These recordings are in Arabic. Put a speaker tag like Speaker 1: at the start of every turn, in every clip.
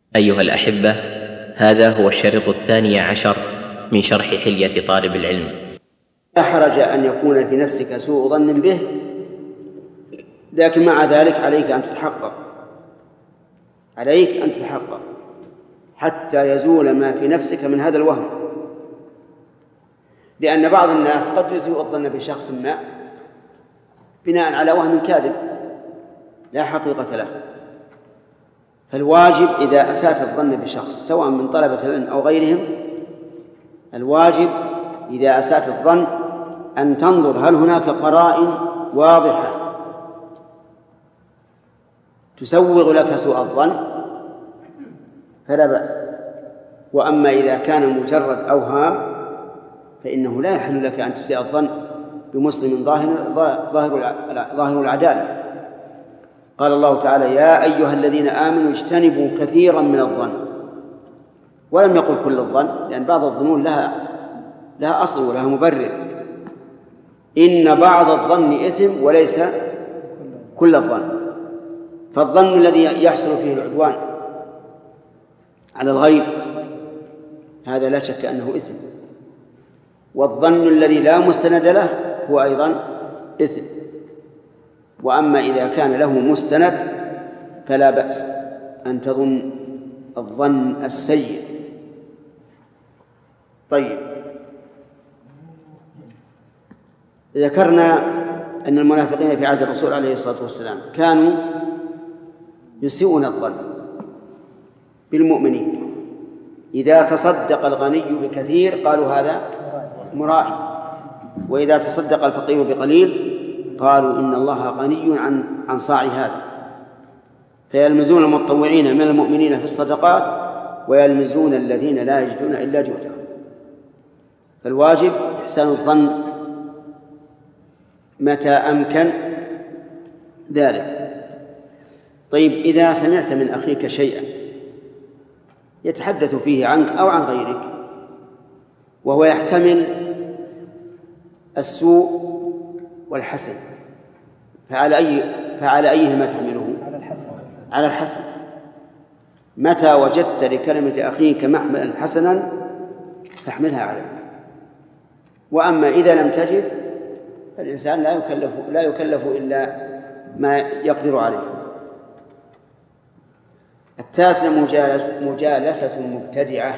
Speaker 1: أيها الأحبة، هذا هو الشريط 12 من شرح حلية طالب العلم.
Speaker 2: لا حرج أن يكون في نفسك سوء ظن به، لكن مع ذلك عليك أن تتحقق حتى يزول ما في نفسك من هذا الوهم، لأن بعض الناس قد يسيء الظن بشخص ما بناء على وهم كاذب لا حقيقة له. فالواجب إذا أسأت الظن بشخص سواء من طلبة العلم أو غيرهم، الواجب إذا أسأت الظن أن تنظر هل هناك قرائن واضحة تسوغ لك سوء الظن فلا بأس. وأما إذا كان مجرد أوهام فإنه لا يحل لك أن تسيء الظن بمسلم ظاهر العدالة. قال الله تعالى: يا أيها الذين آمنوا اجتنبوا كثيرا من الظن، ولم يقل كل الظن، لأن بعض الظنون لها أصل ولها مبرر. إن بعض الظن إثم وليس كل الظن. فالظن الذي يحصل فيه العدوان على الغير هذا لا شك أنه إثم، والظن الذي لا مستند له هو أيضا إثم. وأما إذا كان له مستند فلا بأس أن تظن الظن السيء. طيب، ذكرنا أن المنافقين في عهد الرسول عليه الصلاة والسلام كانوا يسيئون الظن بالمؤمنين. إذا تصدق الغني بكثير قالوا هذا مرائي، وإذا تصدق الفقير بقليل قالوا إن الله غني عن صاع هذا، فيلمزون المتطوعين من المؤمنين في الصدقات ويلمزون الذين لا يجدون إلا جهدهم. فالواجب إحسان الظن متى أمكن ذلك. طيب، إذا سمعت من أخيك شيئا يتحدث فيه عنك أو عن غيرك وهو يحتمل السوء والحسن، فعلى أيهما تحمله؟ على الحسن. متى وجدت لكلمة أخيك محملا حسنا فاحملها عليه. وأما إذا لم تجد فالإنسان لا يكلف إلا ما يقدر عليه. 9 مجالسة المبتدعة،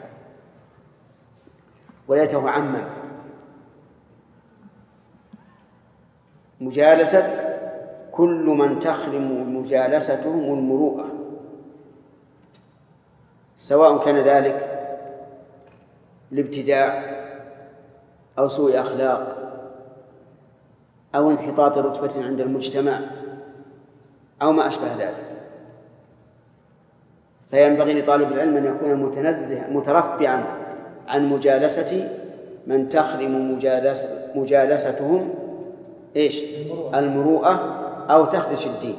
Speaker 2: وليته عمم. مجالسة كل من تخرم مجالستهم المروءة، سواء كان ذلك الابتداع أو سوء أخلاق أو انحطاط رتبة عند المجتمع أو ما أشبه ذلك. فينبغي لطالب العلم أن يكون مترفعا عن مجالسة من تخرم مجالستهم المروءة أو تخدش الدين.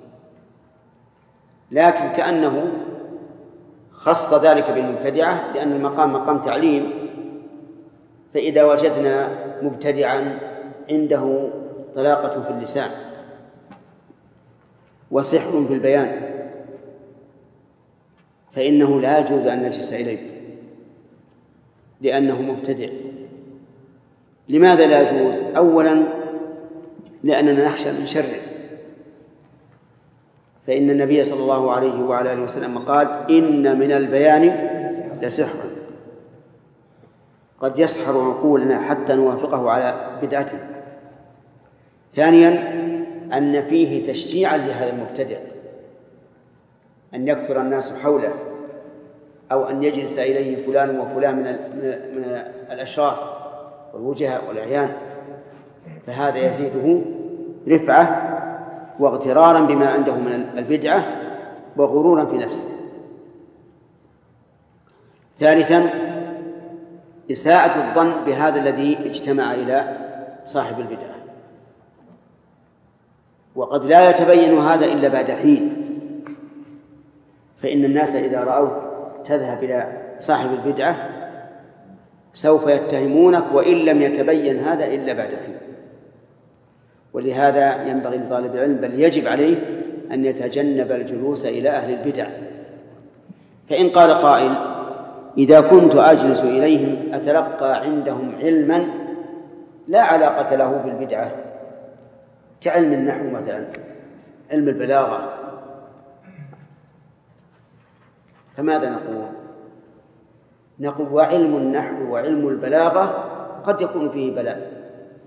Speaker 2: لكن كأنه خص ذلك بالمبتدعة لأن المقام مقام تعليم. فإذا وجدنا مبتدعا عنده طلاقة في اللسان وسحر في البيان فإنه لا يجوز أن نجلس إليه لأنه مبتدع. لماذا لا يجوز؟ أولا لأننا نخشى من شره، فإن النبي صلى الله عليه وعلى آله وسلم قال: إن من البيان لسحرا، قد يسحر عقولنا حتى نوافقه على بدعته. ثانيا أن فيه تشجيعا لهذا المبتدع، أن يكثر الناس حوله أو أن يجلس إليه فلان وفلان من الأشراف والوجهاء والأعيان، فهذا يزيده رفعة واغترارا بما عنده من البدعة وغرورا في نفسه. ثالثا إساءة الظن بهذا الذي اجتمع إلى صاحب البدعة، وقد لا يتبين هذا إلا بعد حين، فإن الناس إذا رأوك تذهب إلى صاحب البدعة سوف يتهمونك وإن لم يتبين هذا إلا بعد حين. ولهذا ينبغي لطالب العلم بل يجب عليه أن يتجنب الجلوس إلى أهل البدع فإن قال قائل: إذا كنت أجلس إليهم أتلقى عندهم علما لا علاقة له بالبدعة كعلم النحو مثلا، علم البلاغة، فماذا نقول؟ نقول: وعلم النحو وعلم البلاغة قد يكون فيه بلاء.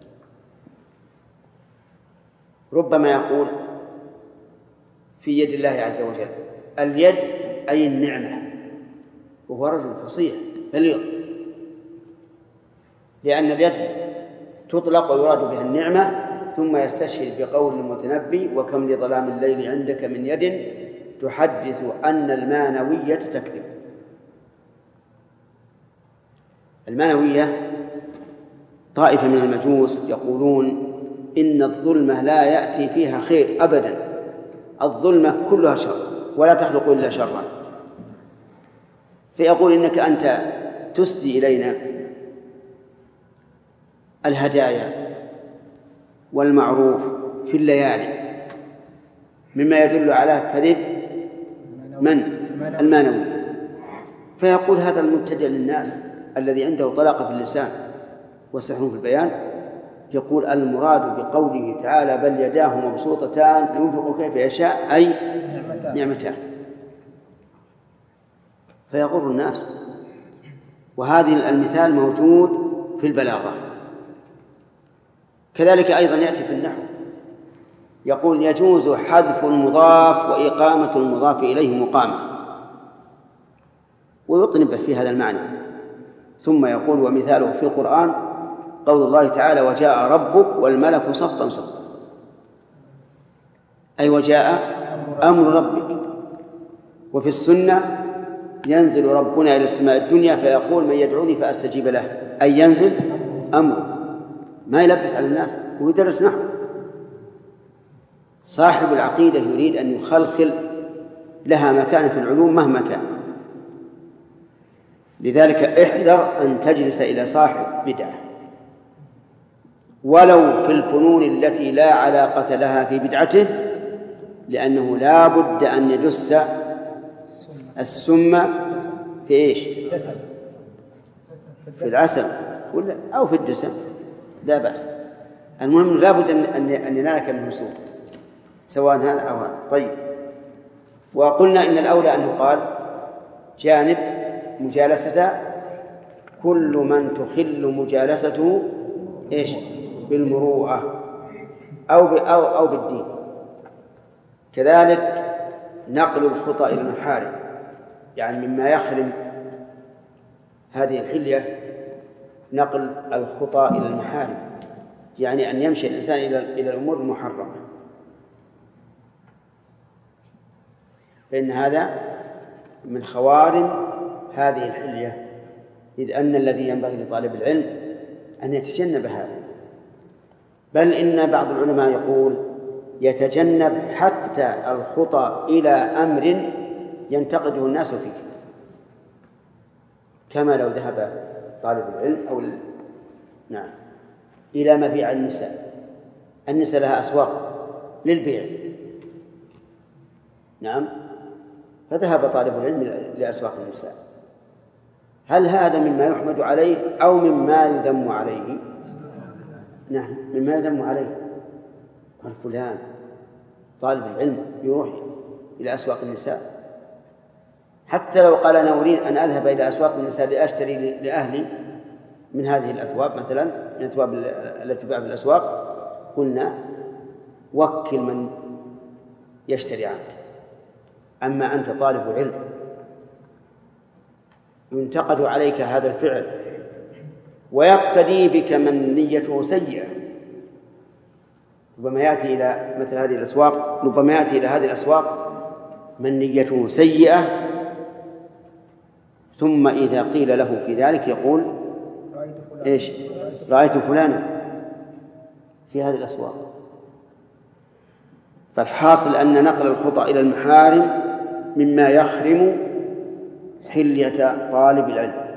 Speaker 2: ربما يقول في يد الله عز وجل، اليد أي النعمة، وهو رجل فصيح بليغ، لأن اليد تطلق ويراد بها النعمة، ثم يستشهد بقول المتنبي: وكم لظلام الليل عندك من يد تحدث أن المانوية تكذب. المانوية طائفة من المجوس يقولون إن الظلمة لا يأتي فيها خير أبدا، الظلمة كلها شر ولا تخلق إلا شرا، فيقول: إنك أنت تسدي إلينا الهدايا والمعروف في الليالي مما يدل على كذب المانوي. فيقول هذا المبتدع للناس الذي عنده طلاقة في اللسان وسحر في البيان، يقول: المراد بقوله تعالى: بل يداه مبسوطتان ينفق كيف يشاء، أي نعمتان. فيغر الناس. وهذه المثال موجود في البلاغة. كذلك أيضا يأتي في النحو، يقول: يجوز حذف المضاف وإقامة المضاف إليه مقامة، ويطنب في هذا المعنى. ثم يقول: ومثاله في القرآن قول الله تعالى: وجاء ربك والملك صفا صفا، أي وجاء أمر ربك. وفي السنة: ينزل ربنا إلى السماء الدنيا فيقول: من يدعوني فأستجيب له، أي ينزل أمره. ما يلبس على الناس ويدرس نحو. صاحب العقيدة يريد أن يخلخل لها مكان في العلوم مهما كان. لذلك احذر أن تجلس إلى صاحب بدعة، ولو في الفنون التي لا علاقة لها في بدعته، لأنه لا بد أن يدس السم في إيش؟ في العسل أو في الدسم، لا بأس. المهم لا بد أن ينالك منه سوء، سواء هذا أو هذا. طيب، وقلنا إن الأولى أن يقال جانب مجالسة كل من تخل مجالسته إيش؟ بالمروءة أو بالدين. كذلك نقل الخطأ إلى المحارم، يعني مما يخرم هذه الحلية نقل الخطأ إلى المحارم، يعني أن يمشي الإنسان إلى الأمور المحرمة، فإن هذا من خوارم هذه الحلية، إذ أن الذي ينبغي لطالب العلم أن يتجنب هذا. بل إن بعض العلماء يقول يتجنب حتى الخطأ إلى أمر ينتقده الناس فيه، كما لو ذهب طالب العلم نعم إلى مبيع النساء لها أسواق للبيع، نعم، فذهب طالب العلم لأسواق النساء. هل هذا مما يحمد عليه أو مما يذم عليه؟ نعم، مما يذم عليه. قال فلان طالب العلم يروح إلى أسواق النساء، حتى لو قال أنا أريد أن أذهب إلى أسواق النساء لأشتري لأهلي من هذه الأثواب مثلا، من الأثواب التي تباع في الأسواق، قلنا وكل من يشتري عنك. أما أنت طالب علم ينتقد عليك هذا الفعل ويقتدي بك من نيته سيئة، ربما يأتي إلى مثل هذه الأسواق، ربما يأتي إلى هذه الأسواق من نيته سيئة، ثم إذا قيل له في ذلك يقول إيش؟ رأيت فلانا في هذه الأسواق. فالحاصل أن نقل الخطأ إلى المحارم مما يخرم حلية طالب العلم.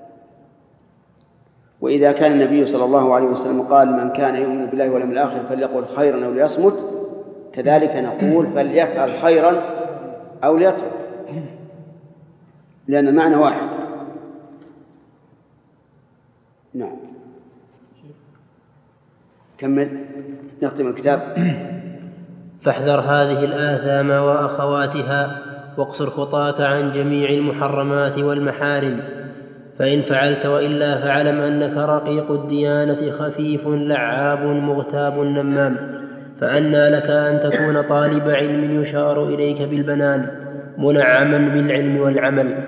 Speaker 2: وإذا كان النبي صلى الله عليه وسلم قال من كان يؤمن بالله واليوم الآخر فليقل خيرا أو ليصمت، كذلك نقول فليفعل خيرا أو ليترك. لأن المعنى واحد. نعم كمل نختم الكتاب.
Speaker 3: فاحذر هذه الآثام وأخواتها واقصر خطاك عن جميع المحرمات والمحارم، فإن فعلت وإلا فاعلم أنك رقيق الديانة خفيف لعاب مغتاب نمام، فأنى لك أن تكون طالب علم يشار إليك بالبنان منعما بالعلم والعمل.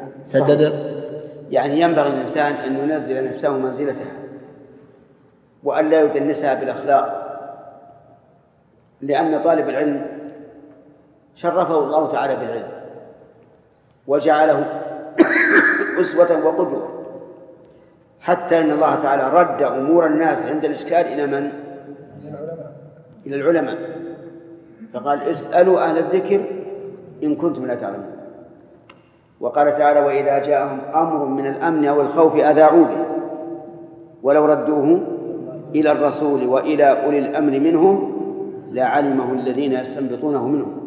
Speaker 2: يعني ينبغي الإنسان أن ينزل نفسه منزلتها وأن لا يدنسها بالأخلاق، لأن طالب العلم شرفه الله تعالى بالعلم وجعله أسوة وقدوة، حتى إن الله تعالى رد أمور الناس عند الإشكال إلى من؟ إلى العلماء، فقال اسألوا أهل الذكر إن كنتم لا تعلمون. وقال تعالى وإذا جاءهم أمر من الأمن أو الخوف أذاعوا به ولو ردوه إلى الرسول وإلى أولي الأمر منهم لعلمه الذين يستنبطونه منهم.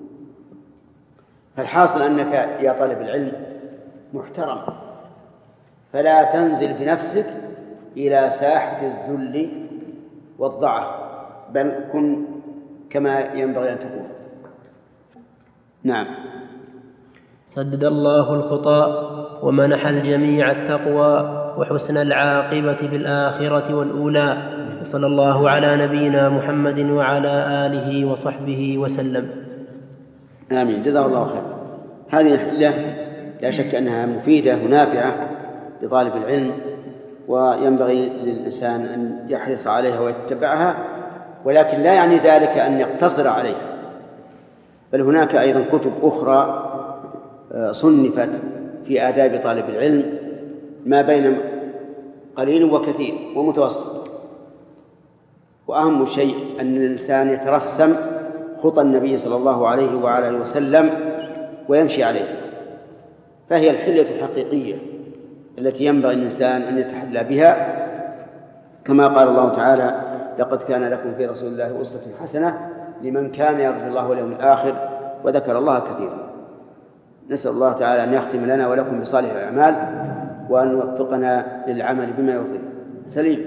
Speaker 2: فالحاصل أنك يا طالب العلم محترم، فلا تنزل بنفسك إلى ساحة الذل والضعف، بل كن كما ينبغي أن تكون. نعم.
Speaker 3: سدد الله الخطى ومنح الجميع التقوى وحسن العاقبة في الآخرة والأولى، وصلى الله على نبينا محمد وعلى آله وصحبه وسلم.
Speaker 2: آمين. جزاه الله خير. هذه الحلة لا شك أنها مفيدة ونافعة لطالب العلم، وينبغي للإنسان أن يحرص عليها ويتبعها، ولكن لا يعني ذلك أن يقتصر عليها، بل هناك أيضا كتب أخرى صنفت في آداب طالب العلم ما بين قليل وكثير ومتوسط. وأهم شيء أن الإنسان يترسم خطى النبي صلى الله عليه وعلى وسلم ويمشي عليه، فهي الحلية الحقيقية التي ينبغي الإنسان أن يتحلى بها، كما قال الله تعالى لقد كان لكم في رسول الله أسوة حسنة لمن كان يرجو الله واليوم الآخر وذكر الله كثيرا. نسأل الله تعالى أن يختم لنا ولكم بصالح الأعمال وأن يوفقنا للعمل بما يرضيه. سليم.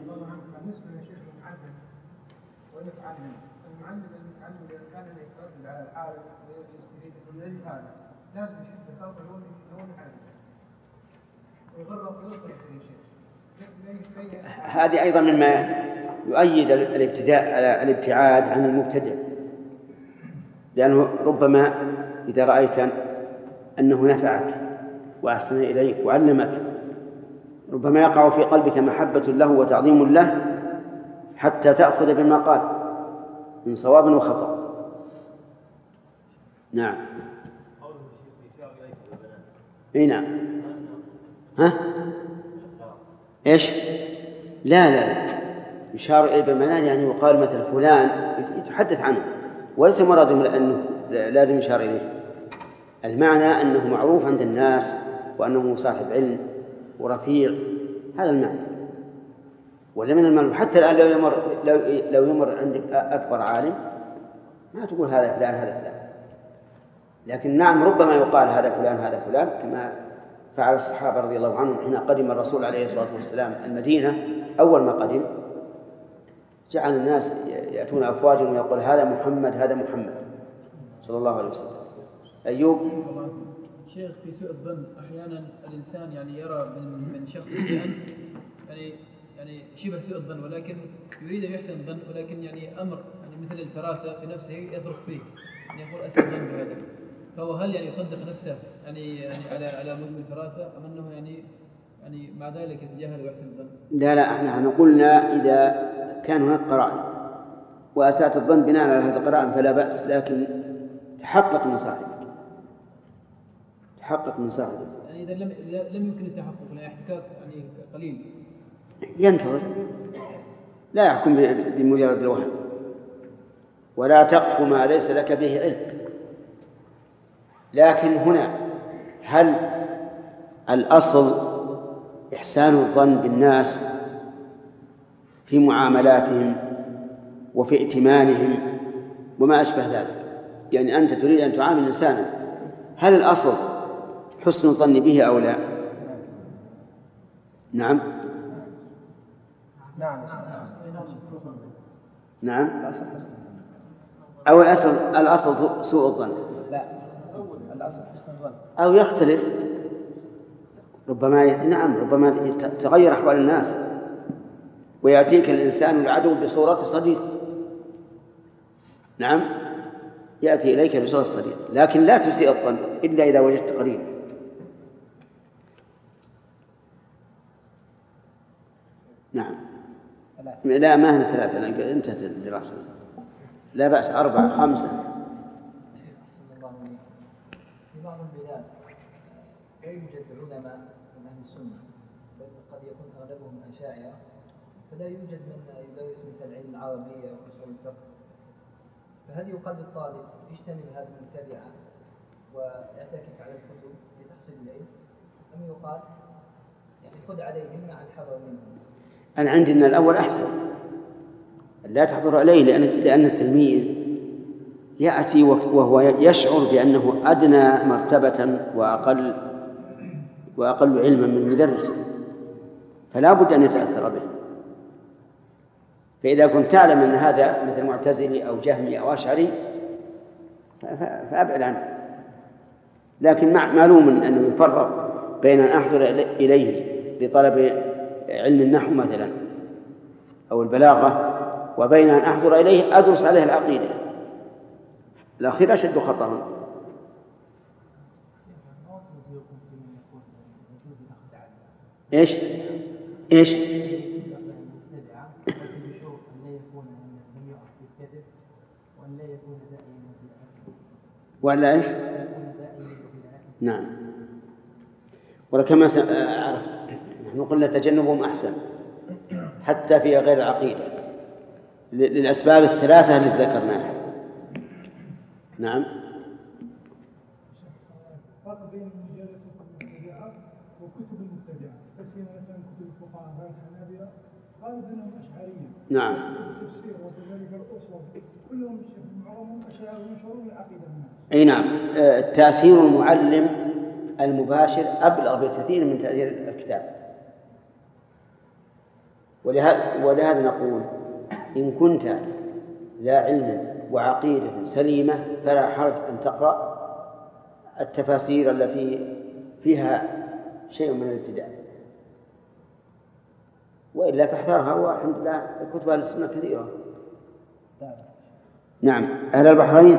Speaker 2: هذه أيضا مما يؤيد الابتعاد عن المبتدع، لأنه ربما إذا رأيت أنه نفعك وأحسن إليك وعلمك ربما يقع في قلبك محبة له وتعظيم له حتى تأخذ بما قال من صواب وخطأ. نعم. اي نعم. ها ايش؟ لا يشار اليه بالمنان، يعني يقال مثل فلان يتحدث عنه، وليس مراد انه لازم يشار اليه. المعنى انه معروف عند الناس وانه صاحب علم ورفيع، هذا المعنى. ولا من المعلوم حتى الان لو يمر عندك اكبر عالم ما تقول هذا فلان هذا فلان، لكن نعم ربما يقال هذا فلان هذا فلان، كما فعل الصحابة رضي الله عنهم حين قدم الرسول عليه الصلاة والسلام المدينة. أول ما قدم جعل الناس يأتون أفواجا ويقول هذا محمد هذا محمد صلى الله عليه وسلم. أيوب.
Speaker 4: شيخ في سوء الظن أحيانا الإنسان يعني يرى من شخص شيئا يعني شبه سوء الظن، ولكن يريد أن يحسن الظن، ولكن يعني أمر يعني مثل الفراسة في نفسه يصرخ فيه، يعني يقول أسوء الظن بهذا، فهو هل يعني يصدق نفسه يعني على مذمن الفراسة، أم أنه يعني مع ذلك يتجاهل ويحسن الظن؟ لا
Speaker 2: احنا قلنا إذا كان هناك قرائن وأساءت الظن بناء على هذه القرائن فلا بأس، لكن تحقق من صاحبك،
Speaker 4: يعني إذا لم يمكن التحقق لا احتكاك يعني قليل
Speaker 2: ينتظر، لا يحكم بمجرد الوهم، ولا تقف ما ليس لك به علم. لكن هنا هل الأصل إحسان الظن بالناس في معاملاتهم وفي ائتمانهم وما أشبه ذلك؟ يعني أنت تريد أن تعامل إنسانا، هل الأصل حسن الظن به أو لا؟ نعم نعم. أو الأصل سوء الظن؟
Speaker 4: لا، الأصل حسن الظن.
Speaker 2: أو يختلف، ربما تغير أحوال الناس ويأتيك الإنسان العدو بصورة صديق. نعم، يأتي إليك بصورة صديق، لكن لا تسيء الظن إلا إذا وجدت قريب. نعم. لا، ما هنا 3، انتهت الدراسة. لا بأس 4 5.
Speaker 5: في بعض البلاد لا يوجد علماء من أهل السنة، بل قد يكون أغلبهم أشاعرة، فلا يوجد من يدرس مثل علم العربية وأصول الفقه، فهل يقال للطالب اجتنب هذه المبتدعة واعتكف على الكتب لتحصيل العلم، أم يقال يعني خذ عليهم مع الحذر منهم؟
Speaker 2: أنا عندي أن الأول أحسن، لا تحضر عليه، لأن التلميذ يأتي وهو يشعر بأنه أدنى مرتبة وأقل علما من مدرسه، فلا بد أن يتأثر به. فإذا كنت تعلم أن هذا مثل معتزلي أو جهمي أو أشعري فأبعد عنه. لكن معلوم أنه يفرق بين أن أحضر إليه لطلب علم النحو مثلا أو البلاغة، وبين أن أحضر إليه أدرس عليه العقيدة، الأخير أشد خطرا. إيش ولا إيش؟ نعم. ولكما عرفت نحن قلنا تجنبهم أحسن حتى في غير العقيدة للأسباب الثلاثة التي ذكرناها. نعم.
Speaker 6: فرق بين مجالسة المبتدعة وكتب المبتدعة، فسيما مثلا كتب الفقهاء والحنابلة غالبا انهم اشعريين.
Speaker 2: نعم.
Speaker 6: التفسير وكذلك الاصول كلهم معظمهم اشاعره وينشرون العقيدة منها.
Speaker 2: اي نعم. تأثير المعلم المباشر أبلغ بكثير من تأثير الكتاب. ولهذا نقول إن كنت ذا علم وعقيدة سليمة فلا حرج أن تقرأ التفاسير التي فيها شيء من الابتداع، وإلا فاحذرها. والحمد لله كتب أهل السنة كثيرة. نعم. أهل البحرين.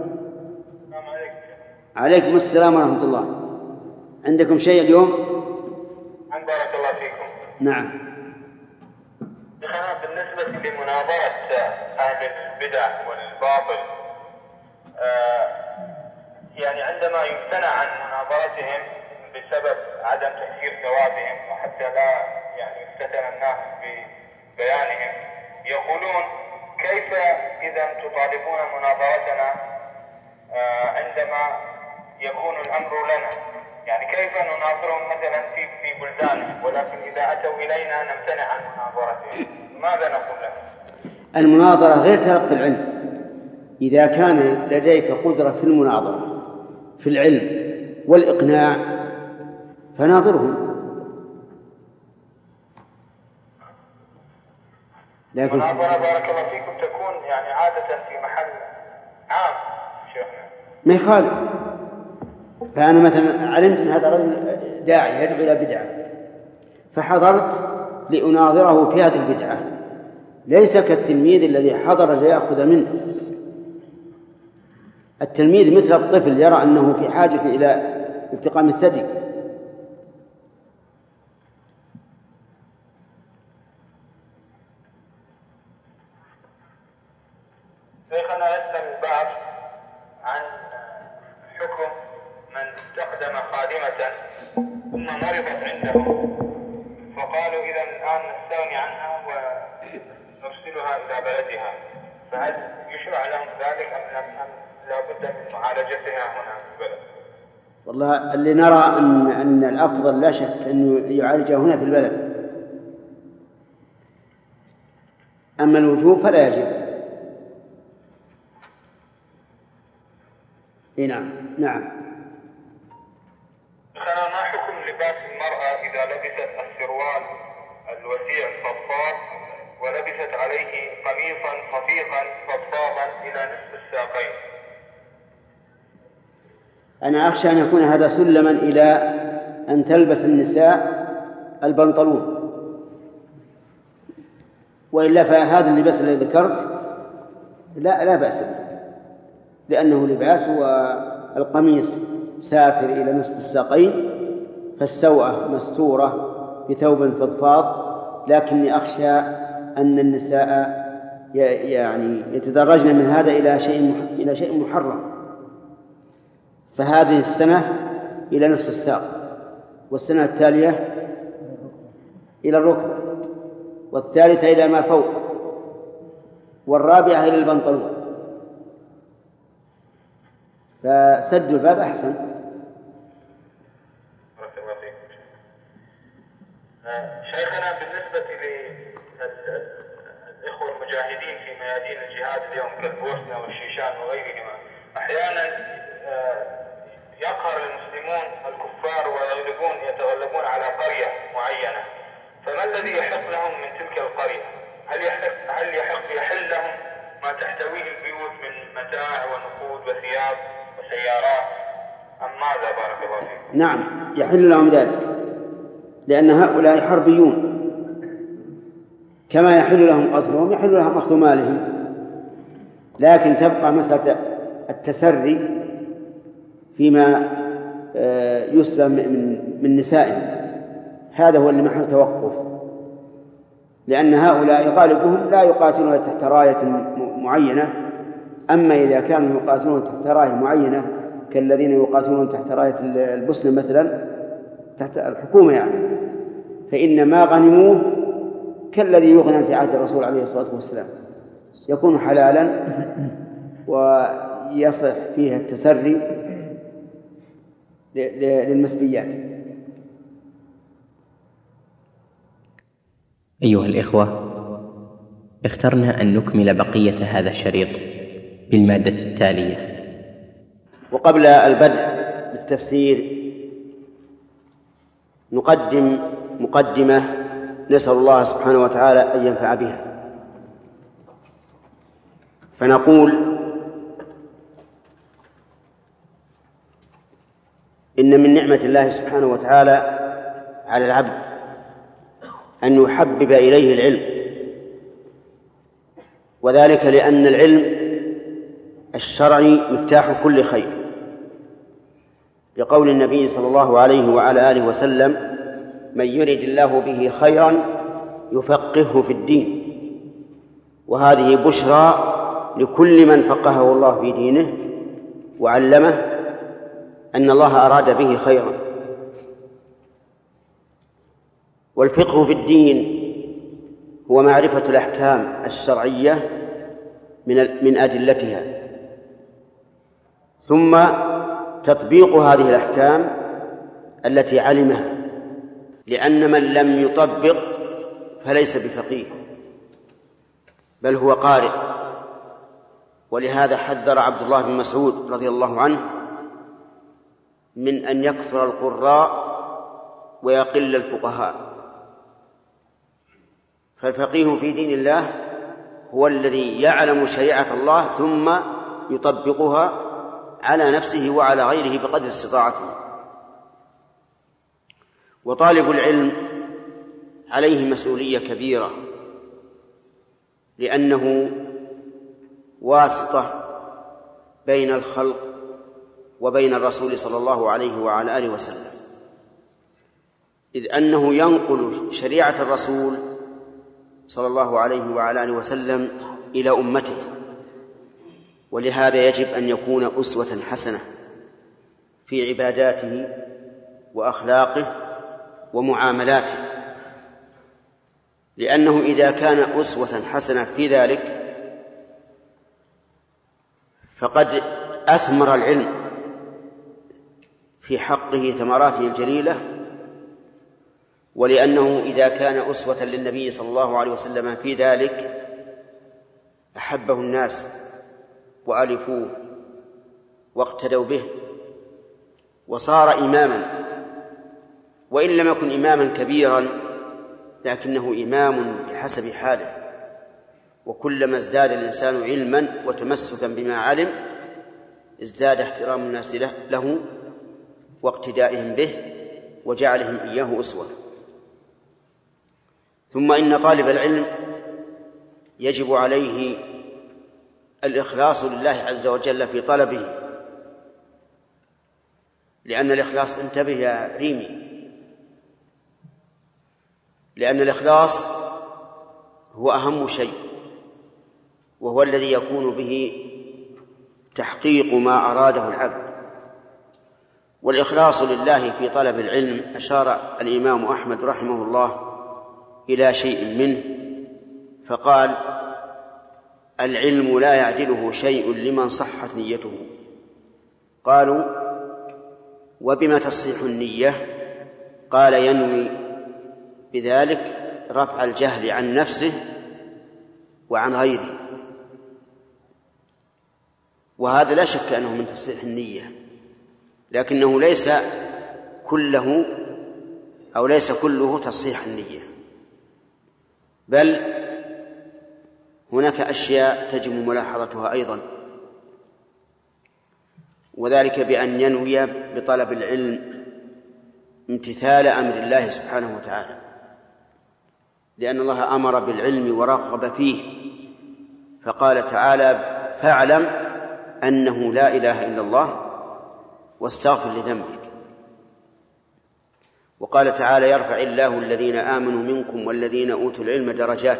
Speaker 2: عليكم السلام ورحمة الله. عندكم شيء اليوم؟
Speaker 7: بارك الله فيكم.
Speaker 2: نعم.
Speaker 7: بالنسبة لمناظرة أهل البدع والباطل، يعني عندما يمتنع عن مناظرتهم بسبب عدم تأثير ثوابهم وحتى لا يعني يفتتن الناس ببيانهم، يقولون كيف إذا تطالبون مناظرتنا عندما يكون الأمر لنا؟ يعني كيف نناظرهم مثلا في بلدانهم، ولكن إذا أتوا إلينا نمتنع عن مناظرتهم؟ ماذا نقول لهم؟
Speaker 2: المناظرة غير تلقي العلم. إذا كان لديك قدرة في المناظرة في العلم والإقناع فناظرهم.
Speaker 7: لكن المناظرة بارك الله فيكم تكون يعني عادة في محل عام شيخنا،
Speaker 2: ما يخالف. فأنا مثلا علمت أن هذا رجل داعي يدعو إلى بدعة فحضرت لأناظره في هذه البدعة، ليس كالتلميذ الذي حضر ليأخذ منه. التلميذ مثل الطفل يرى أنه في حاجة إلى التقام الثدي.
Speaker 7: شيخنا يسأل البعض عن حكم من استخدم خادمة ثم مرضت عنده، فقالوا إذا الآن نستغني عنها ونرسلها إلى بلدها، فهل يشرع لهم ذلك أم لا بد من معالجتها هنا في البلد؟
Speaker 2: والله اللي نرى أن الأفضل لا شك أنه يعالجها هنا في البلد، أما الوجوب فلا يجب.
Speaker 7: نعم.
Speaker 2: نعم.
Speaker 7: لباس المرأة إذا لبست السروال الوسيع الفضفاض ولبست عليه قميصا خفيقا فضفاضا إلى نصف الساقين؟
Speaker 2: أنا أخشى أن يكون هذا سلما إلى أن تلبس النساء البنطلون، وإلا فهذا اللباس الذي ذكرت لا بأس به، لأنه لباس والقميص ساتر إلى نصف الساقين، فالسوءة مستورة بثوب فضفاض، لكني أخشى أن النساء يعني يتدرجن من هذا إلى شيء محرم. فهذه السنة إلى نصف الساق، والسنة التالية إلى الركبة، والثالثة إلى ما فوق، والرابعة إلى البنطلون، فسد الباب أحسن.
Speaker 7: شيخنا، بالنسبة للإخوة المجاهدين في ميادين الجهاد اليوم كالبوسنة والشيشان وغيرهما، أحيانا يقهر المسلمون الكفار يتغلبون على قرية معينة، فما الذي يحق لهم من تلك القرية؟ هل يحل لهم ما تحتويه البيوت من متاع ونقود وثياب وسيارات أم ماذا؟ بارك الله فيك.
Speaker 2: نعم، يحل لهم ذلك، لأن هؤلاء حربيون، كما يحل لهم قتلهم يحل لهم أخذ مالهم، لكن تبقى مسألة التسري فيما يسلم من نسائهم، هذا هو اللي محل توقف، لأن هؤلاء غالبهم لا يقاتلون تحت راية معينة. أما إذا كانوا يقاتلون تحت راية معينة كالذين يقاتلون تحت راية البوسنة مثلا، تحت الحكومة يعني، فإن ما غنموه كالذي يغنم في عهد الرسول عليه الصلاة والسلام، يكون حلالا ويصح فيها التسري للمسبيات.
Speaker 1: أيها الإخوة، اخترنا أن نكمل بقية هذا الشريط بالمادة التالية.
Speaker 2: وقبل البدء بالتفسير نقدم مقدمة نسأل الله سبحانه وتعالى أن ينفع بها. فنقول إن من نعمة الله سبحانه وتعالى على العبد أن يحبب إليه العلم، وذلك لأن العلم الشرعي مفتاح كل خير، لقول النبي صلى الله عليه وعلى آله وسلم: من يرد الله به خيرا يفقهه في الدين. وهذه بشرى لكل من فقهه الله في دينه وعلمه أن الله أراد به خيرا. والفقه في الدين هو معرفة الأحكام الشرعية من أدلتها، ثم تطبيق هذه الأحكام التي علمها، لأن من لم يطبق فليس بفقيه بل هو قارئ. ولهذا حذر عبد الله بن مسعود رضي الله عنه من أن يكثر القراء ويقل الفقهاء. فالفقيه في دين الله هو الذي يعلم شريعة الله ثم يطبقها على نفسه وعلى غيره بقدر استطاعته. وطالب العلم عليه مسؤولية كبيرة، لأنه واسطة بين الخلق وبين الرسول صلى الله عليه وعلى آله وسلم، إذ أنه ينقل شريعة الرسول صلى الله عليه وعلى آله وسلم إلى أمته. ولهذا يجب أن يكون أسوة حسنة في عباداته وأخلاقه ومعاملاته، لأنه إذا كان أسوة حسنة في ذلك فقد أثمر العلم في حقه ثمراته الجليلة. ولأنه إذا كان أسوة للنبي صلى الله عليه وسلم في ذلك أحبه الناس وألفوه واقتدوا به، وصار إماما وإن لم يكن إماما كبيرا لكنه إمام بحسب حاله، وكلما ازداد الإنسان علما وتمسكا بما علم ازداد احترام الناس له واقتدائهم به وجعلهم إياه أسوة. ثم إن طالب العلم يجب عليه الإخلاص لله عز وجل في طلبه، لأن الإخلاص، انتبه يا ريمي، لأن الإخلاص هو أهم شيء، وهو الذي يكون به تحقيق ما أراده العبد. والإخلاص لله في طلب العلم أشار الإمام أحمد رحمه الله إلى شيء منه فقال: العلم لا يعدله شيء لمن صحت نيته. قالوا: وبما تصحيح النية؟ قال: ينوي بذلك رفع الجهل عن نفسه وعن غيره. وهذا لا شك أنه من تصحيح النية، لكنه ليس كله تصحيح النية، بل هناك أشياء تجب ملاحظتها أيضا، وذلك بأن ينوي بطلب العلم امتثال أمر الله سبحانه وتعالى، لأن الله أمر بالعلم ورغب فيه، فقال تعالى: فاعلم أنه لا إله إلا الله واستغفر لذنبك. وقال تعالى: يرفع الله الذين آمنوا منكم والذين أوتوا العلم درجات،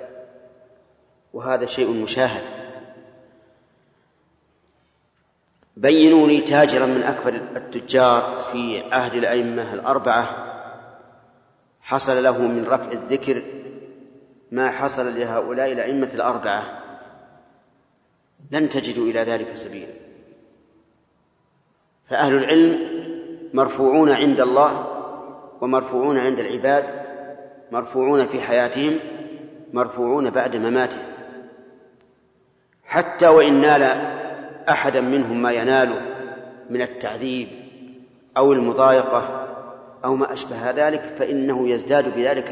Speaker 2: وهذا شيء مشاهد. بينوا لي تاجرا من أكبر التجار في عهد الأئمة الأربعة حصل له من رفع الذكر ما حصل لهؤلاء الأئمة الأربعة، لن تجدوا إلى ذلك سبيلا. فأهل العلم مرفوعون عند الله ومرفوعون عند العباد، مرفوعون في حياتهم، مرفوعون بعد مماتهم. حتى وإن نال أحدا منهم ما يناله من التعذيب أو المضايقة أو ما أشبه ذلك فإنه يزداد بذلك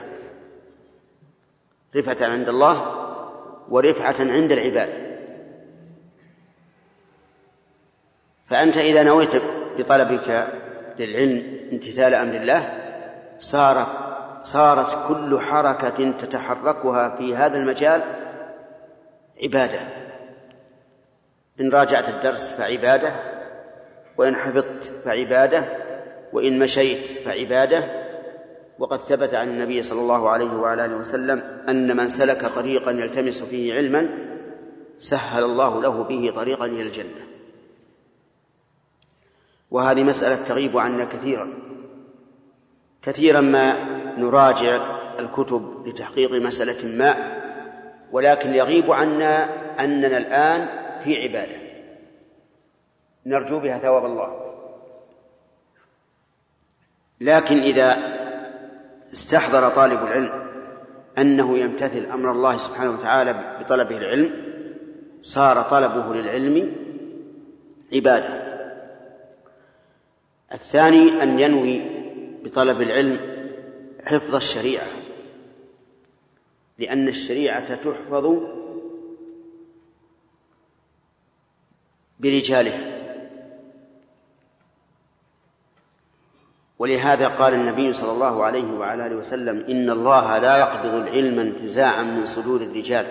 Speaker 2: رفعة عند الله ورفعة عند العباد. فأنت إذا نويت بطلبك للعلم امتثال أمر الله صارت كل حركة تتحركها في هذا المجال عبادة. إن راجعت الدرس فعبادة، وإن حفظت فعبادة، وإن مشيت فعبادة. وقد ثبت عن النبي صلى الله عليه وعلى آله وسلم أن من سلك طريقا يلتمس فيه علما سهل الله له به طريقا إلى الجنة. وهذه مسألة تغيب عنا كثيرا ما نراجع الكتب لتحقيق مسألة ما، ولكن يغيب عنا أننا الآن في عبادة نرجو بها ثواب الله. لكن إذا استحضر طالب العلم أنه يمتثل أمر الله سبحانه وتعالى بطلبه العلم صار طلبه للعلم عبادة. الثاني أن ينوي بطلب العلم حفظ الشريعة، لأن الشريعة تحفظ برجالها. ولهذا قال النبي صلى الله عليه وعلى آله وسلم: إن الله لا يقبض العلم انتزاعا من صدور الرجال،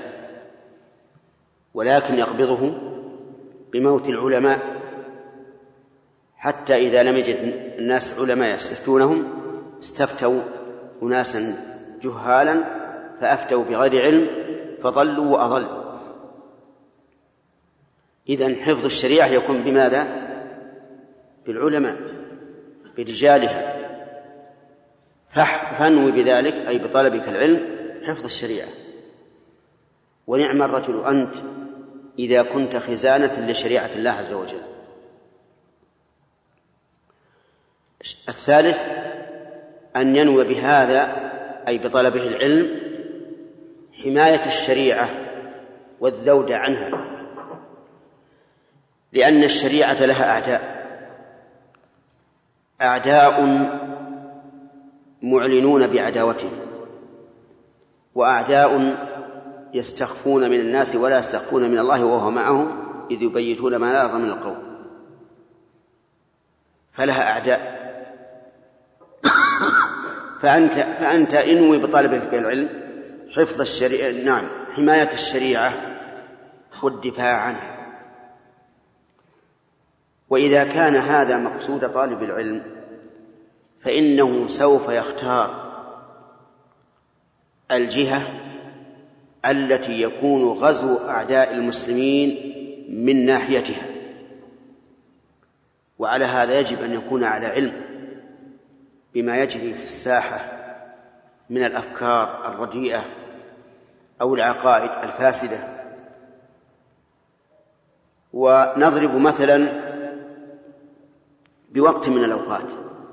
Speaker 2: ولكن يقبضه بموت العلماء، حتى إذا لم يجد الناس علماء يستفتونهم استفتوا أناسا جهالا فأفتوا بغير علم فضلوا وأضلوا. إذن حفظ الشريعة يكون بماذا؟ بالعلماء، برجالها. فانوي بذلك أي بطلبك العلم حفظ الشريعة. ونعم الرجل أنت إذا كنت خزانة لشريعة الله عز وجل. الثالث أن ينوي بهذا أي بطلبه العلم حماية الشريعة والذود عنها، لأن الشريعة لها أعداء معلنون بعداوته، وأعداء يستخفون من الناس ولا يستخفون من الله وهو معهم إذ يبيتون ما لا يرضى من القول. فلها أعداء. فأنت انوي بطلبك العلم حفظ الشريعة، نعم، حماية الشريعة والدفاع عنها. وإذا كان هذا مقصود طالب العلم فإنه سوف يختار الجهة التي يكون غزو أعداء المسلمين من ناحيتها، وعلى هذا يجب أن يكون على علم بما يجري في الساحة من الأفكار الرديئة أو العقائد الفاسدة. ونضرب مثلا بوقت من الأوقات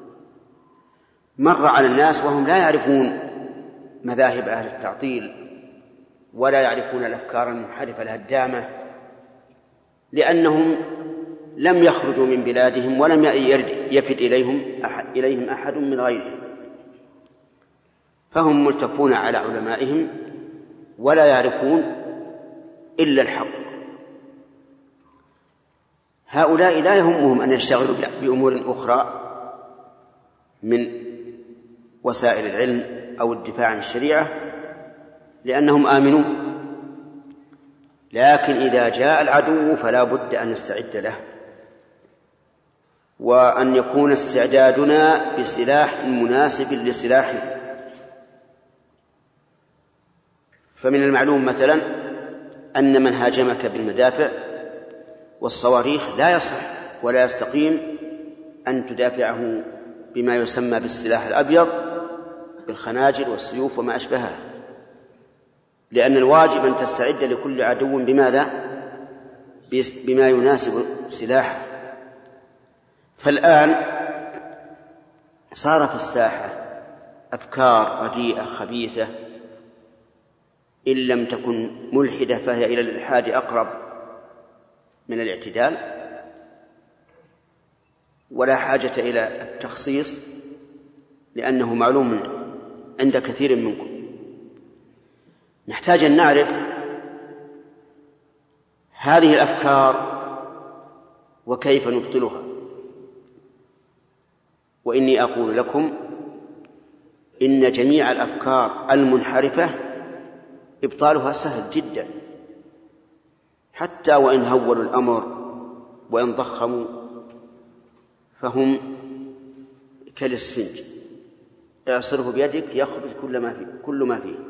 Speaker 2: مر على الناس وهم لا يعرفون مذاهب أهل التعطيل ولا يعرفون الأفكار المنحرفة الهدامة، لأنهم لم يخرجوا من بلادهم ولم يفد إليهم أحد من غيرهم، فهم ملتفون على علمائهم ولا يعرفون إلا الحق. هؤلاء لا يهمهم أن يشتغلوا بأمور أخرى من وسائل العلم أو الدفاع عن الشريعة لأنهم آمنون، لكن إذا جاء العدو فلا بد أن نستعد له، وأن يكون استعدادنا بسلاح مناسب لسلاحه. فمن المعلوم مثلا أن من هاجمك بالمدافع والصواريخ لا يصح ولا يستقيم أن تدافعه بما يسمى بالسلاح الأبيض بالخناجر والسيوف وما أشبهها، لأن الواجب أن تستعد لكل عدو بماذا؟ بما يناسب سلاحه. فالآن صار في الساحة أفكار رديئة خبيثة إن لم تكن ملحدة فهي إلى الإلحاد أقرب من الاعتدال، ولا حاجة إلى التخصيص لأنه معلوم عند كثير منكم. نحتاج أن نعرف هذه الأفكار وكيف نبطلها. وإني أقول لكم إن جميع الأفكار المنحرفة إبطالها سهل جدا، حتى وإن هولوا الأمر وإن ضخموا فهم كالإسفنج، اعصره بيدك يخرج كل ما فيه.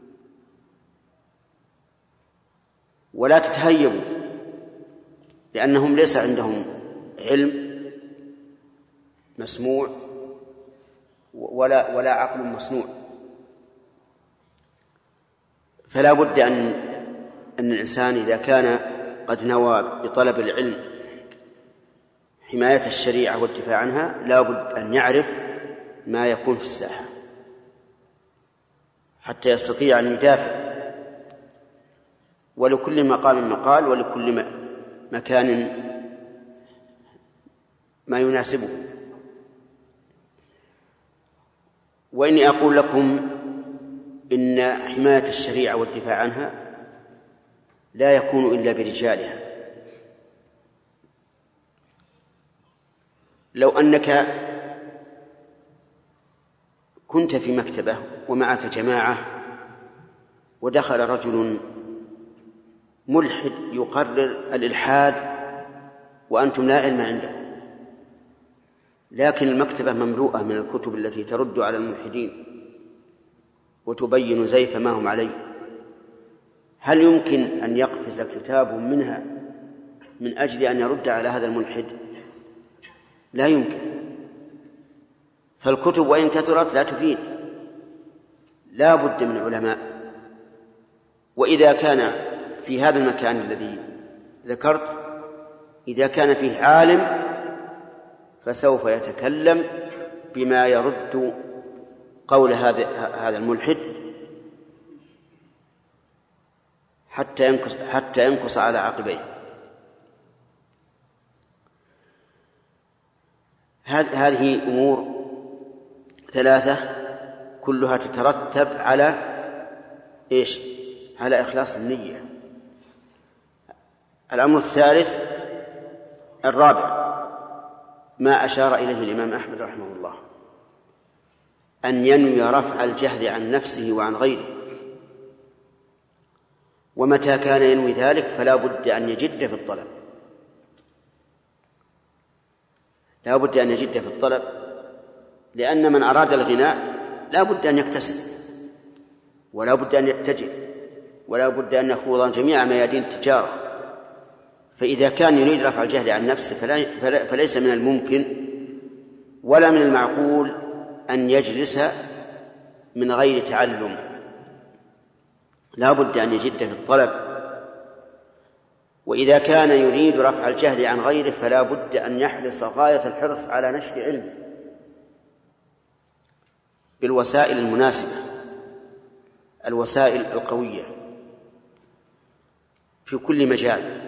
Speaker 2: ولا تتهيبوا لأنهم ليس عندهم علم مسموع ولا عقل مصنوع. فلا بد أن الإنسان إذا كان قد نوى بطلب العلم حماية الشريعة والدفاع عنها لا بد أن يعرف ما يكون في الساحة حتى يستطيع أن يدافع، ولكل مقام مقال ولكل مكان ما يناسبه. وإني أقول لكم إن حماية الشريعة والدفاع عنها لا يكون إلا برجالها. لو أنك كنت في مكتبة ومعك جماعة ودخل رجل ملحد يقرر الإلحاد وأنتم لا علم عنده، لكن المكتبة مملوءة من الكتب التي ترد على الملحدين وتبين زيف ما هم عليه، هل يمكن أن يقفز كتاب منها من أجل أن يرد على هذا الملحد؟ لا يمكن. فالكتب وإن كثرت لا تفيد، لا بد من علماء. وإذا كان في هذا المكان الذي ذكرت إذا كان فيه عالم فسوف يتكلم بما يرد قول هذا الملحد حتى ينكص على عقبيه. هذه أمور ثلاثة كلها تترتب على إيش؟ على إخلاص النية. الأمر الرابع ما أشار إليه الإمام أحمد رحمه الله، أن ينوي رفع الجهل عن نفسه وعن غيره، ومتى كان ينوي ذلك فلا بد أن يجد في الطلب، لا بد أن يجد في الطلب، لأن من أراد الغناء لا بد أن يكتسب، ولا بد أن يتجه، ولا بد أن يخوض جميع ميادين التجارة. فإذا كان يريد رفع الجهل عن نفسه فليس من الممكن ولا من المعقول أن يجلس من غير تعلم، لا بد أن يجد في الطلب. وإذا كان يريد رفع الجهل عن غيره فلا بد أن يحرص غاية الحرص على نشر علم بالوسائل المناسبة، الوسائل القوية في كل مجال.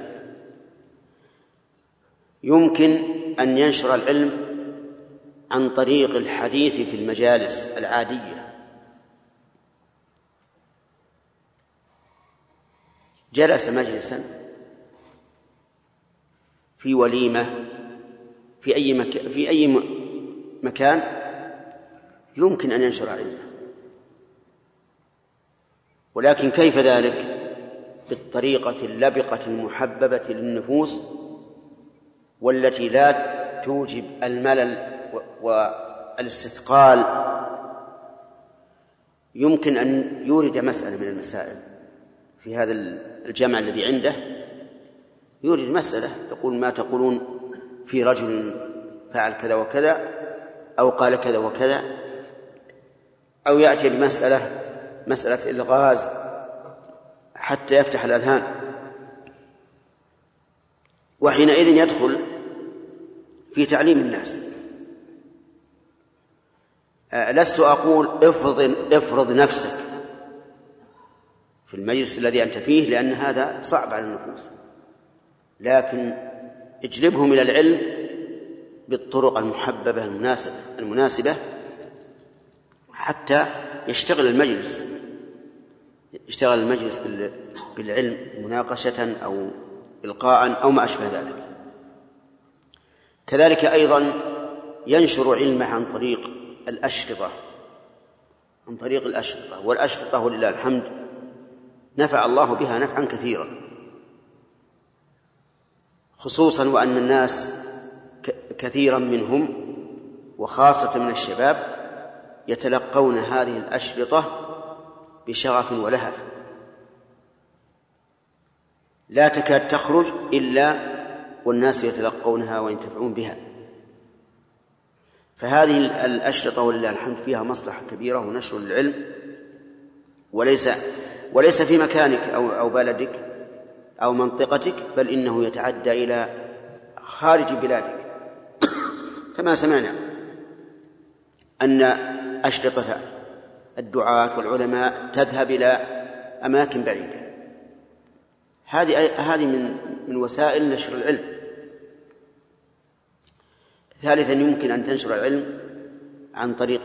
Speaker 2: يمكن أن ينشر العلم عن طريق الحديث في المجالس العادية، جلس مجلسا في وليمة في أي مكان يمكن أن ينشر علمه، ولكن كيف ذلك؟ بالطريقة اللبقة المحببة للنفوس والتي لا توجب الملل والاستثقال. يمكن أن يورد مسألة من المسائل في هذا الجمع الذي عنده، يورد مسألة يقول ما تقولون في رجل فعل كذا وكذا أو قال كذا وكذا، أو يأتي مسألة الغاز حتى يفتح الأذهان، وحينئذ يدخل في تعليم الناس. لست أقول افرض نفسك في المجلس الذي أنت فيه، لأن هذا صعب على النفوس، لكن اجلبهم إلى العلم بالطرق المحببة المناسبة حتى يشتغل المجلس بالعلم مناقشة أو إلقاء أو ما أشبه ذلك. كذلك أيضا ينشر علمه عن طريق الأشرطة، والأشرطة ولله الحمد نفع الله بها نفعا كثيرا، خصوصا وأن الناس كثيرا منهم وخاصة من الشباب يتلقون هذه الأشرطة بشغف ولهف، لا تكاد تخرج إلا والناس يتلقونها وينتفعون بها. فهذه الأشرطة ولله الحمد فيها مصلحة كبيرة ونشر العلم، وليس في مكانك أو بلدك أو منطقتك، بل إنه يتعدى إلى خارج بلادك، كما سمعنا أن أشرطة الدعاة والعلماء تذهب إلى أماكن بعيدة. هذه من وسائل نشر العلم. ثالثا يمكن أن تنشر العلم عن طريق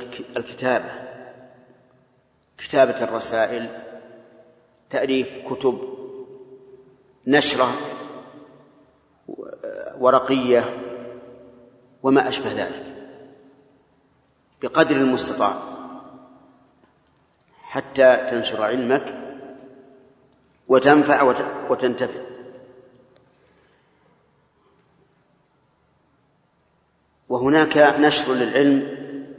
Speaker 2: كتابة الرسائل، تأليف كتب، نشرة ورقية وما أشبه ذلك بقدر المستطاع حتى تنشر علمك وتنفع وتنتفع. وهناك نشر للعلم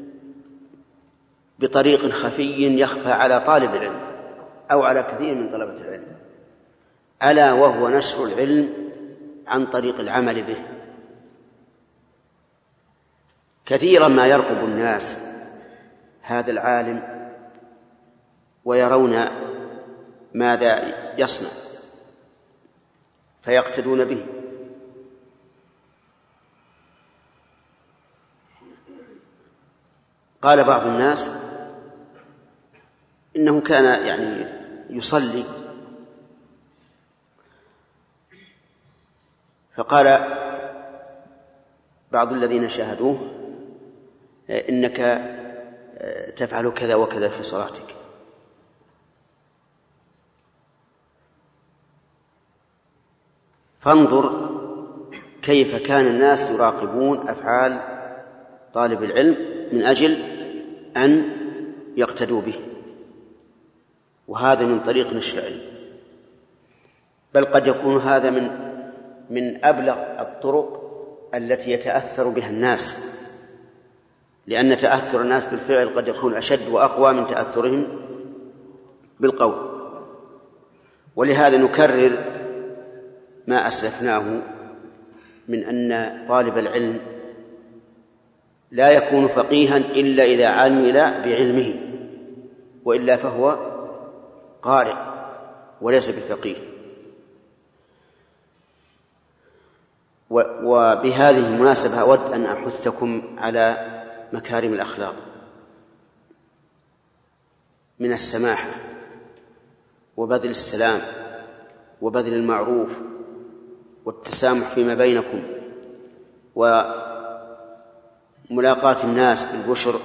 Speaker 2: بطريق خفي يخفى على طالب العلم أو على كثير من طلبة العلم، ألا وهو نشر العلم عن طريق العمل به. كثيرا ما يرقب الناس هذا العالم ويرون ماذا يصنع فيقتدون به. قال بعض الناس إنه كان يصلي، فقال بعض الذين شاهدوه إنك تفعل كذا وكذا في صلاتك. فانظر كيف كان الناس يراقبون أفعال طالب العلم من أجل أن يقتدوا به، وهذا من طريق نشر العلم. بل قد يكون هذا من أبلغ الطرق التي يتأثر بها الناس، لأن تأثر الناس بالفعل قد يكون أشد وأقوى من تأثرهم بالقول. ولهذا نكرر ما أسلفناه من أن طالب العلم لا يكون فقيها إلا إذا عمل بعلمه، وإلا فهو قارئ وليس بفقيه. وبهذه المناسبة أود أن أحثكم على مكارم الأخلاق من السماحة وبذل السلام وبذل المعروف والتسامح فيما بينكم وملاقاة الناس بالبشر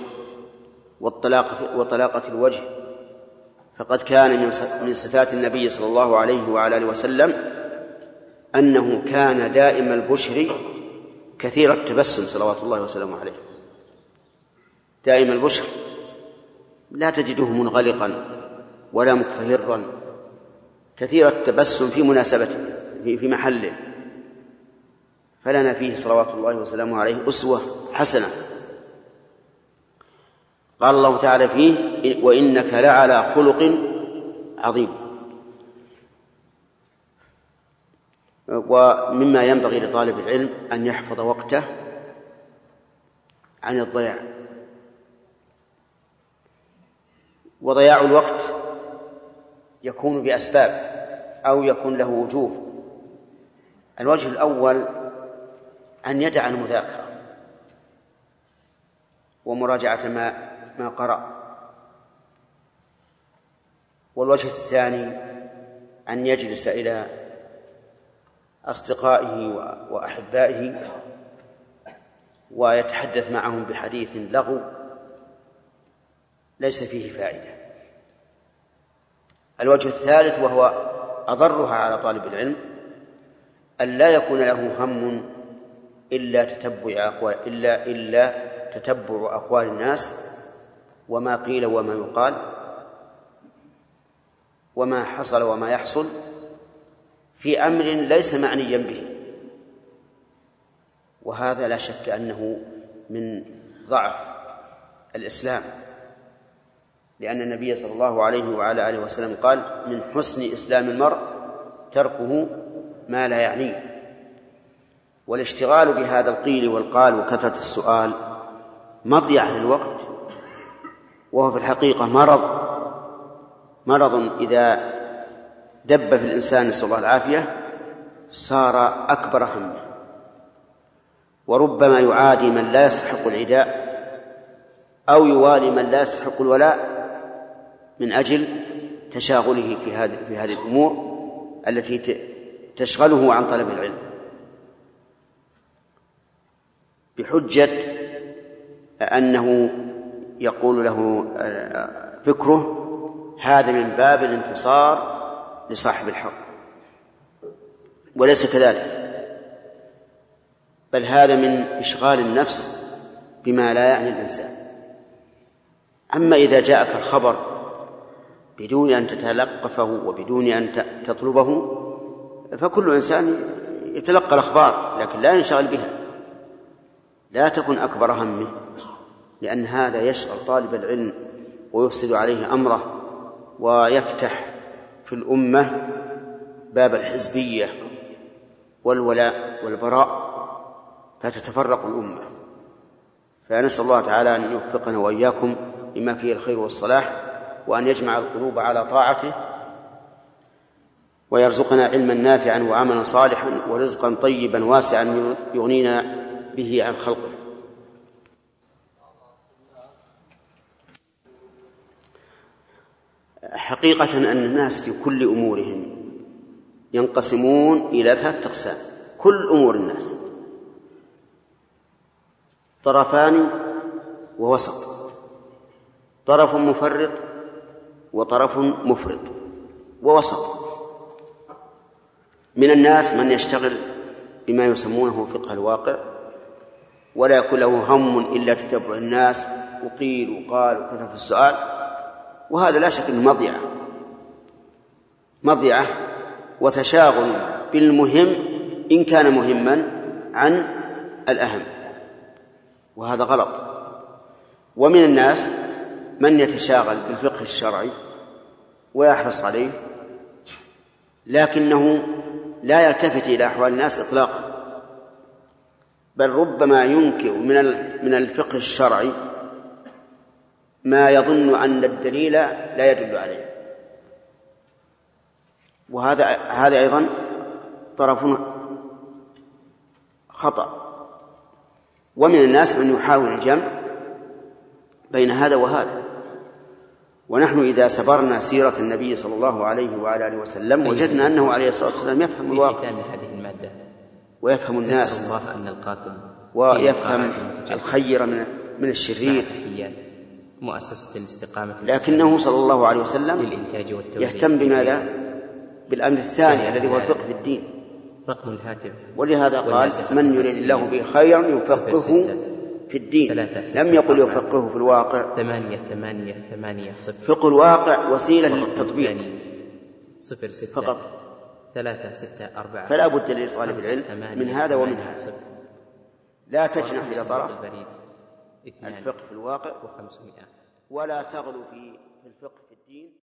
Speaker 2: وطلاقة الوجه. فقد كان من صفات النبي صلى الله عليه وعلى آله وسلم أنه كان دائم البشر كثير التبسم صلوات الله وسلامه عليه، دائم البشر، لا تجده منغلقا ولا مكفهرا، كثير التبسم في مناسبته في محله. فلنا فيه صلوات الله وسلامه عليه أسوة حسنة. قال الله تعالى فيه: وإنك لعلى خلق عظيم. ومما ينبغي لطالب العلم أن يحفظ وقته عن الضياع. وضياع الوقت يكون بأسباب أو يكون له وجوه. الوجه الأول أن يدع المذاكرة ومراجعة ما قرأ. والوجه الثاني أن يجلس إلى أصدقائه وأحبائه ويتحدث معهم بحديث لغو ليس فيه فائدة. الوجه الثالث وهو أضرها على طالب العلم أن لا يكون له هم إلا تتبع أقوال الناس وما قيل وما يقال وما حصل وما يحصل في أمر ليس معنيا به. وهذا لا شك أنه من ضعف الإسلام، لأن النبي صلى الله عليه وعلى آله وسلم قال: من حسن إسلام المرء تركه ما لا يعنيه. والاشتغال بهذا القيل والقال وكثرة السؤال مضيعة للوقت، وهو في الحقيقة مرض إذا دب في الإنسان نسأل الله العافية صار أكبر همه، وربما يعادي من لا يستحق العداء أو يوالي من لا يستحق الولاء من أجل تشاغله في هذه الأمور التي تشغله عن طلب العلم، بحجة أنه يقول له فكره هذا من باب الانتصار لصاحب الحق، وليس كذلك، بل هذا من إشغال النفس بما لا يعني الإنسان. أما إذا جاءك الخبر بدون أن تتلقفه وبدون أن تطلبه فكل إنسان يتلقى الأخبار لكن لا ينشغل بها، لا تكن أكبر همه، لأن هذا يشغل طالب العلم ويفسد عليه أمره ويفتح في الأمة باب الحزبية والولاء والبراء فتتفرق الأمة. فنسأل الله تعالى أن يوفقنا وإياكم لما فيه الخير والصلاح، وأن يجمع القلوب على طاعته، ويرزقنا علما نافعا وعملا صالحا ورزقا طيبا واسعا يغنينا به عن خلقه. حقيقة أن الناس في كل أمورهم ينقسمون إلى 3 أقسام، كل أمور الناس طرفان ووسط. طرف مفرط وطرف مفرط ووسط. من الناس من يشتغل بما يسمونه فقه الواقع ولا يكون له هم إلا تتبع الناس وقيل وقال وكثرة السؤال، وهذا لا شك أنه مضيعة وتشاغل بالمهم إن كان مهما عن الأهم، وهذا غلط. ومن الناس من يتشاغل بالفقه الشرعي ويحرص عليه لكنه لا يلتفت إلى أحوال الناس إطلاقا، بل ربما ينكر من الفقه الشرعي ما يظن أن الدليل لا يدل عليه، وهذا أيضا طرف خطأ. ومن الناس من يحاول الجمع بين هذا وهذا. ونحن إذا سبرنا سيرة النبي صلى الله عليه وعلى آله وسلم وجدنا أنه عليه الصلاة والسلام يفهم الواقع ويفهم الناس ويفهم الخير من الشرير،
Speaker 1: مؤسسة الاستقامة
Speaker 2: لكنه صلى الله عليه وسلم يهتم بماذا؟ بالأمر الثاني الذي هو الفقه في الدين.
Speaker 1: رقم الهاتف.
Speaker 2: ولهذا قال من يريد الله به خيرا يفقهه في الدين، لم يقل يفقهه في الواقع.
Speaker 1: 888
Speaker 2: فقه الواقع وسيلة للتطبيق
Speaker 1: 06
Speaker 2: فقط
Speaker 1: 364.
Speaker 2: فلا بد لطالب العلم من هذا ومن هذا، لا تجنح إلى طرف الفقه في الواقع
Speaker 1: و500
Speaker 2: ولا تغلو في الفقه في الدين.